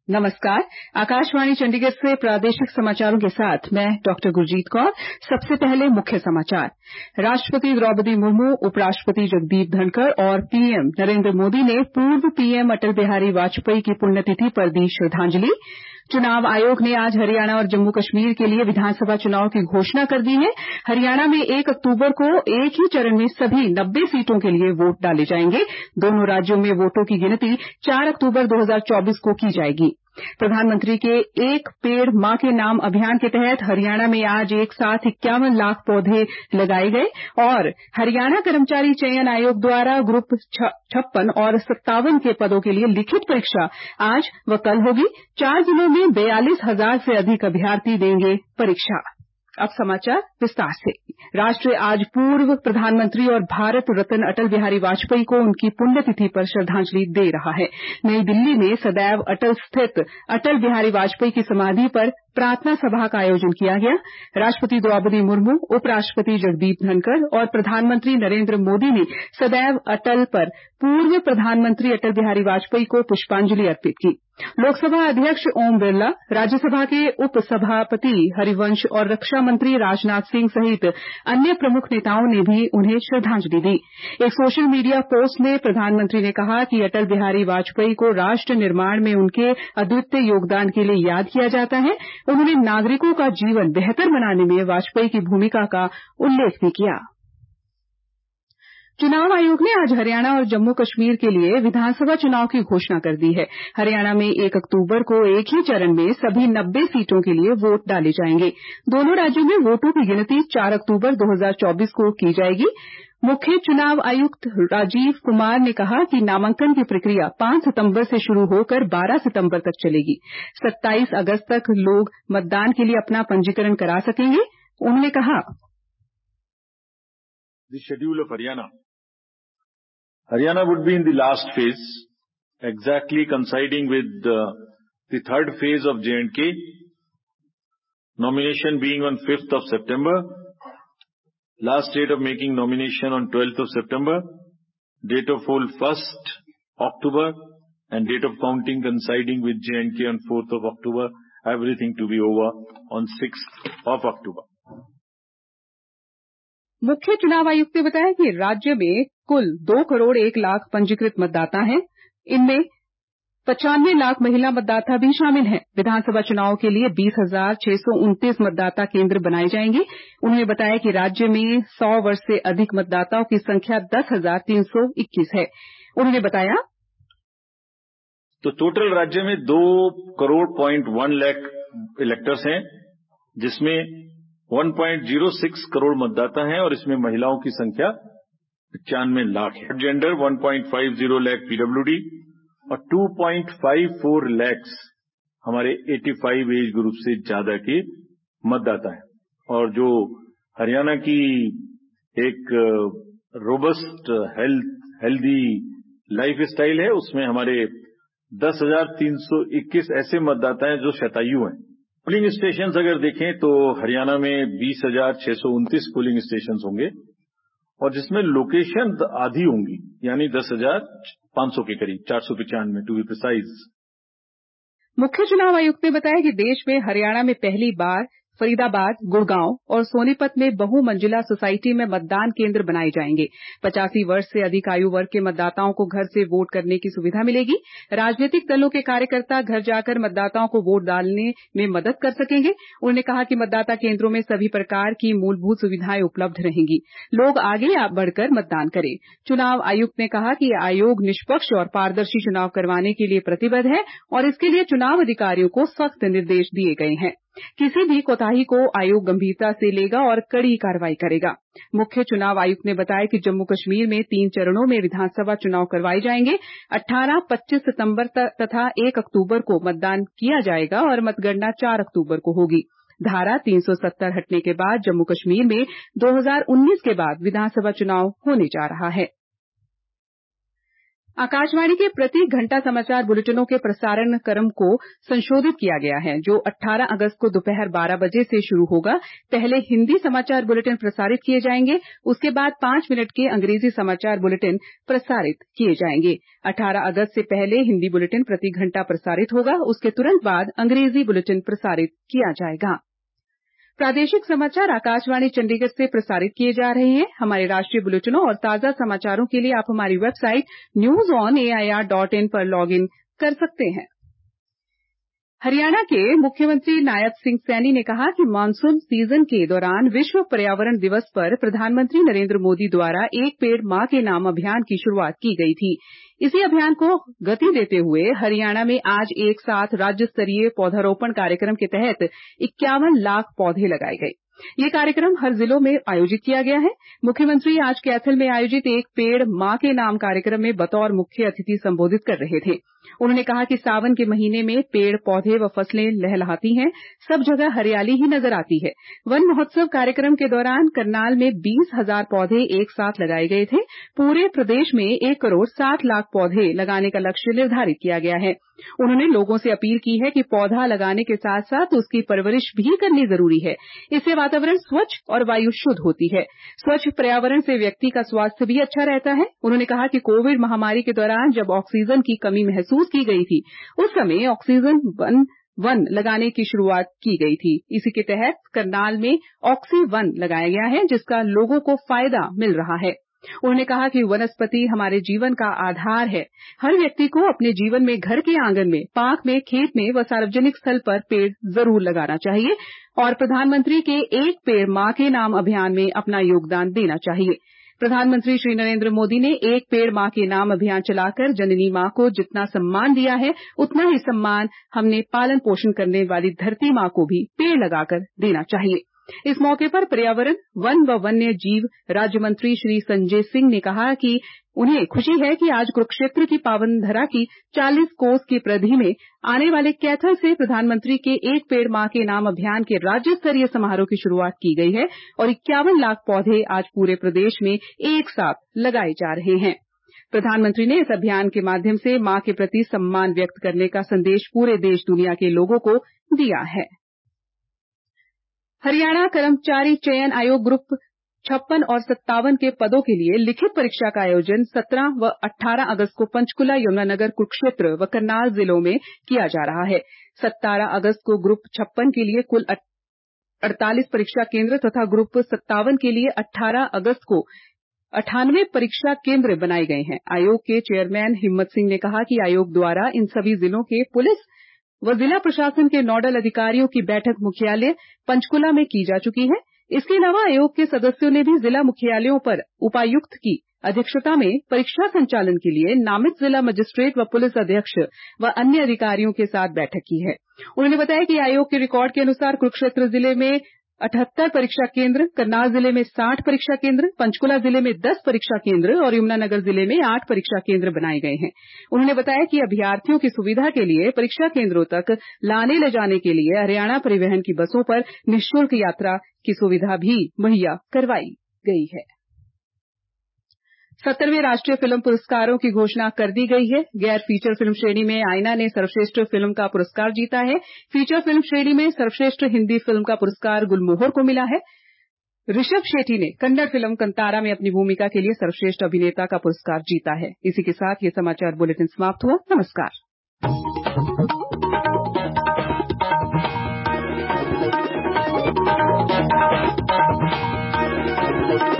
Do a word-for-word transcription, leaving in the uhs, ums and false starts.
नमस्कार। आकाशवाणी चंडीगढ़ से प्रादेशिक समाचारों के साथ मैं डॉक्टर गुरजीत कौर। सबसे पहले मुख्य समाचार। राष्ट्रपति द्रौपदी मुर्मू, उपराष्ट्रपति जगदीप धनखड़ और पीएम नरेंद्र मोदी ने पूर्व पीएम अटल बिहारी वाजपेयी की पुण्यतिथि पर दी श्रद्धांजलि। चुनाव आयोग ने आज हरियाणा और जम्मू कश्मीर के लिए विधानसभा चुनाव की घोषणा कर दी है। हरियाणा में एक अक्टूबर को एक ही चरण में सभी नब्बे सीटों के लिए वोट डाले जाएंगे। दोनों राज्यों में वोटों की गिनती चार अक्टूबर दो हजार चौबीस को की जाएगी। प्रधानमंत्री के एक पेड़ मां के नाम अभियान के तहत हरियाणा में आज एक साथ इक्यावन लाख पौधे लगाए गए और हरियाणा कर्मचारी चयन आयोग द्वारा ग्रुप छप्पन और सत्तावन के पदों के लिए लिखित परीक्षा आज व कल होगी। चार जिलों में बयालीस हजार से अधिक अभ्यर्थी देंगे परीक्षा। अब समाचार विस्तार से। राष्ट्र आज पूर्व प्रधानमंत्री और भारत रत्न अटल बिहारी वाजपेयी को उनकी पुण्यतिथि पर श्रद्धांजलि दे रहा है। नई दिल्ली में सदैव अटल स्थित अटल बिहारी वाजपेयी की समाधि पर प्रार्थना सभा का आयोजन किया गया। राष्ट्रपति द्रौपदी मुर्मू, उपराष्ट्रपति जगदीप धनखड़ और प्रधानमंत्री नरेंद्र मोदी ने सदैव अटल पर पूर्व प्रधानमंत्री अटल बिहारी वाजपेयी को पुष्पांजलि अर्पित की। लोकसभा अध्यक्ष ओम बिरला, राज्यसभा के उपसभापति हरिवंश और रक्षा मंत्री राजनाथ सिंह सहित अन्य प्रमुख नेताओं ने भी उन्हें श्रद्धांजलि दी। एक सोशल मीडिया पोस्ट में प्रधानमंत्री ने कहा कि अटल बिहारी वाजपेयी को राष्ट्र निर्माण में उनके अद्वितीय योगदान के लिए याद किया जाता है। उन्होंने नागरिकों का जीवन बेहतर बनाने में वाजपेयी की भूमिका का उल्लेख भी किया। चुनाव आयोग ने आज हरियाणा और जम्मू कश्मीर के लिए विधानसभा चुनाव की घोषणा कर दी है। हरियाणा में एक अक्टूबर को एक ही चरण में सभी नब्बे सीटों के लिए वोट डाले जाएंगे। दोनों राज्यों में वोटों की गिनती चार अक्टूबर दो हजार चौबीस को की जाएगी। मुख्य चुनाव आयुक्त राजीव कुमार ने कहा कि नामांकन की प्रक्रिया पांच सितंबर से शुरू होकर बारह सितंबर तक चलेगी। सत्ताईस अगस्त तक लोग मतदान के लिए अपना पंजीकरण करा सकेंगे। उन्होंने कहा, The schedule of Haryana. Haryana would be in the last phase, exactly coinciding with uh, the third phase of J and K, nomination being on fifth of September, last date of making nomination on twelfth of September, date of poll first October, and date of counting coinciding with J and K on fourth of October, everything to be over on sixth of October. मुख्य चुनाव आयुक्त ने बताया कि राज्य में कुल दो करोड़ एक लाख पंजीकृत मतदाता हैं। इनमें पचानवे लाख महिला मतदाता भी शामिल हैं। विधानसभा चुनाव के लिए बीस हजार छह सौ उनतीस मतदाता केंद्र बनाए जाएंगे। उन्होंने बताया कि राज्य में सौ वर्ष से अधिक मतदाताओं की संख्या दस हजार तीन सौ इक्कीस है। उन्होंने बताया, तो टोटल राज्य में दो crore point one lakh electors हैं, जिसमें एक पॉइंट शून्य छह करोड़ मतदाता हैं और इसमें महिलाओं की संख्या पचानवे लाख है। जेंडर एक पॉइंट पाँच शून्य लाख पीडब्ल्यूडी और दो पॉइंट पाँच चार लाख हमारे पचासी एज ग्रुप से ज्यादा के मतदाता हैं। और जो हरियाणा की एक robust health healthy lifestyle है, उसमें हमारे दस हजार तीन सौ इक्कीस ऐसे मतदाता हैं जो शतायु हैं। पोलिंग स्टेशन अगर देखें तो हरियाणा में बीस हजार छह सौ उनतीस पोलिंग स्टेशन होंगे और जिसमें लोकेशन आधी होंगी, यानी दस हजार पांच सौ के करीब, चार सौ पचानवे टू बी प्रिसाइज। मुख्य चुनाव आयुक्त ने बताया कि देश में हरियाणा में पहली बार फरीदाबाद, गुड़गांव और सोनीपत में बहुमंजिला सोसाइटी में मतदान केंद्र बनाए जाएंगे। पचासी वर्ष से अधिक आयु वर्ग के मतदाताओं को घर से वोट करने की सुविधा मिलेगी। राजनीतिक दलों के कार्यकर्ता घर जाकर मतदाताओं को वोट डालने में मदद कर सकेंगे। उन्होंने कहा कि मतदाता केंद्रों में सभी प्रकार की मूलभूत सुविधाएं उपलब्ध रहेंगी। लोग आगे बढ़कर मतदान करें। चुनाव आयुक्त ने कहा कि आयोग निष्पक्ष और पारदर्शी चुनाव करवाने के लिए प्रतिबद्ध है और इसके लिए चुनाव अधिकारियों को सख्त निर्देश दिए गए हैं। किसी भी कोताही को आयोग गंभीरता से लेगा और कड़ी कार्रवाई करेगा। मुख्य चुनाव आयुक्त ने बताया कि जम्मू कश्मीर में तीन चरणों में विधानसभा चुनाव करवाए जाएंगे। अठारह, पच्चीस सितंबर तथा एक अक्टूबर को मतदान किया जाएगा और मतगणना चार अक्टूबर को होगी। धारा तीन सौ सत्तर हटने के बाद जम्मू कश्मीर में दो हजार उन्नीस के बाद विधानसभा चुनाव होने जा रहा है। आकाशवाणी के प्रति घंटा समाचार बुलेटिनों के प्रसारण क्रम को संशोधित किया गया है, जो अठारह अगस्त को दोपहर बारह बजे से शुरू होगा। पहले हिंदी समाचार बुलेटिन प्रसारित किए जाएंगे, उसके बाद पांच मिनट के अंग्रेजी समाचार बुलेटिन प्रसारित किए जाएंगे। अठारह अगस्त से पहले हिंदी बुलेटिन प्रति घंटा प्रसारित होगा, उसके तुरंत बाद अंग्रेजी बुलेटिन प्रसारित किया जाएगा। प्रादेशिक समाचार आकाशवाणी चंडीगढ़ से प्रसारित किए जा रहे हैं। हमारे राष्ट्रीय बुलेटिनों और ताजा समाचारों के लिए आप हमारी website news on A I R dot in पर लॉग इन कर सकते हैं। हरियाणा के मुख्यमंत्री नायब सिंह सैनी ने कहा कि मानसून सीजन के दौरान विश्व पर्यावरण दिवस पर प्रधानमंत्री नरेंद्र मोदी द्वारा एक पेड़ मां के नाम अभियान की शुरुआत की गई थी। इसी अभियान को गति देते हुए हरियाणा में आज एक साथ राज्य स्तरीय पौधारोपण कार्यक्रम के तहत इक्यावन लाख पौधे लगाए गए। ये कार्यक्रम हर जिलों में आयोजित किया गया है। मुख्यमंत्री आज कैथल में आयोजित एक पेड़ मां के नाम कार्यक्रम में बतौर मुख्य अतिथि संबोधित कर रहे थे। उन्होंने कहा कि सावन के महीने में पेड़ पौधे व फसलें लहलहाती हैं, सब जगह हरियाली ही नजर आती है। वन महोत्सव कार्यक्रम के दौरान करनाल में बीस हजार पौधे एक साथ लगाए गए थे। पूरे प्रदेश में एक करोड़ साठ लाख पौधे लगाने का लक्ष्य निर्धारित किया गया है। उन्होंने लोगों से अपील की है कि पौधा लगाने के साथ साथ उसकी परवरिश भी करनी जरूरी है। इससे वातावरण स्वच्छ और वायु शुद्ध होती है। स्वच्छ पर्यावरण से व्यक्ति का स्वास्थ्य भी अच्छा रहता है। उन्होंने कहा कि कोविड महामारी के दौरान जब ऑक्सीजन की कमी महसूस की गई थी, उस समय ऑक्सीजन वन वन लगाने की शुरुआत की गई थी। इसी के तहत करनाल में ऑक्सी वन लगाया गया है, जिसका लोगों को फायदा मिल रहा है। उन्होंने कहा कि वनस्पति हमारे जीवन का आधार है। हर व्यक्ति को अपने जीवन में घर के आंगन में, पार्क में, खेत में व सार्वजनिक स्थल पर पेड़ जरूर लगाना चाहिए और प्रधानमंत्री के एक पेड़ मां के नाम अभियान में अपना योगदान देना चाहिए। प्रधानमंत्री श्री नरेंद्र मोदी ने एक पेड़ मां के नाम अभियान चलाकर जननी मां को जितना सम्मान दिया है, उतना ही सम्मान हमने पालन पोषण करने वाली धरती मां को भी पेड़ लगाकर देना चाहिए। इस मौके पर पर्यावरण, वन व वन्य जीव राज्य मंत्री श्री संजय सिंह ने कहा कि उन्हें खुशी है कि आज कुरुक्षेत्र की पावन धरा की चालीस कोस की परिधि में आने वाले कैथल से प्रधानमंत्री के एक पेड़ मां के नाम अभियान के राज्य स्तरीय समारोह की शुरुआत की गई है और इक्यावन लाख पौधे आज पूरे प्रदेश में एक साथ लगाए जा रहे हैं। प्रधानमंत्री ने इस अभियान के माध्यम से मां के प्रति सम्मान व्यक्त करने का संदेश पूरे देश दुनिया के लोगों को दिया है। हरियाणा कर्मचारी चयन आयोग ग्रुप छप्पन और सत्तावन के पदों के लिए लिखित परीक्षा का आयोजन सत्रह व अठारह अगस्त को पंचकुला, यमुनानगर, कुरुक्षेत्र व करनाल जिलों में किया जा रहा है। सत्रह अगस्त को ग्रुप छप्पन के लिए कुल अड़तालीस परीक्षा केंद्र तथा ग्रुप सत्तावन के लिए अठारह अगस्त को अठानवे परीक्षा केंद्र बनाए गए हैं। आयोग के चेयरमैन हिम्मत सिंह ने कहा कि आयोग द्वारा इन सभी जिलों के पुलिस व जिला प्रशासन के नोडल अधिकारियों की बैठक मुख्यालय पंचकुला में की जा चुकी है। इसके अलावा आयोग के सदस्यों ने भी जिला मुख्यालयों पर उपायुक्त की अध्यक्षता में परीक्षा संचालन के लिए नामित जिला मजिस्ट्रेट व पुलिस अध्यक्ष व अन्य अधिकारियों के साथ बैठक की है। उन्होंने बताया कि आयोग के रिकॉर्ड के अनुसार कुरुक्षेत्र जिले में अठहत्तर परीक्षा केंद्र, करनाल जिले में साठ परीक्षा केंद्र, पंचकुला जिले में दस परीक्षा केंद्र और यमुनानगर जिले में आठ परीक्षा केंद्र बनाए गए हैं। उन्होंने बताया कि अभ्यर्थियों की सुविधा के लिए परीक्षा केंद्रों तक लाने ले जाने के लिए हरियाणा परिवहन की बसों पर निःशुल्क यात्रा की सुविधा भी मुहैया करवाई गई है। सत्तरवें राष्ट्रीय फिल्म पुरस्कारों की घोषणा कर दी गई है। गैर फीचर फिल्म श्रेणी में आईना ने सर्वश्रेष्ठ फिल्म का पुरस्कार जीता है। फीचर फिल्म श्रेणी में सर्वश्रेष्ठ हिंदी फिल्म का पुरस्कार गुलमोहर को मिला है। ऋषभ शेट्टी ने कन्नड़ फिल्म कंतारा में अपनी भूमिका के लिए सर्वश्रेष्ठ अभिनेता का पुरस्कार जीता है। इसी के साथ ये समाचार बुलेटिन समाप्त हुआ। नमस्कार।